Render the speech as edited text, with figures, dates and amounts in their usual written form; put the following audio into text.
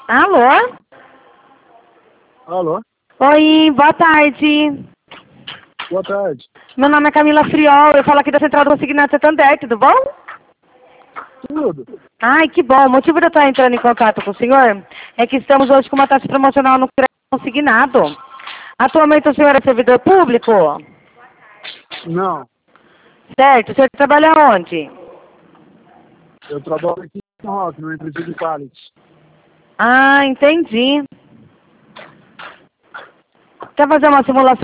Alô? Alô? Oi, boa tarde. Boa tarde. Meu nome é Camila Friol, eu falo aqui da Central do Consignado Santander, tudo bom? Tudo. Ai, que bom. O motivo de eu estar entrando em contato com o senhor é que estamos hoje com uma taxa promocional no crédito consignado. Atualmente o senhor é servidor público? Não, Certo. O senhor trabalha onde? eu trabalho aqui em Rock, numa empresa de pallets. Ah, entendi. Quer fazer uma simulação